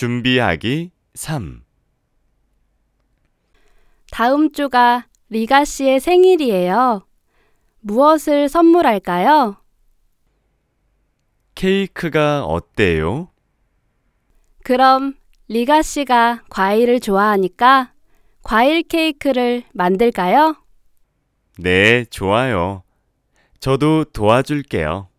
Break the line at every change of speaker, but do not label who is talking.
준비하기 3.
다음 주가 리가 씨의 생일이에요. 무엇을 선물할까요?
케이크가 어때요?
그럼 리가 씨가 과일을 좋아하니까 과일 케이크를 만들까요?
네, 좋아요. 저도 도와줄게요.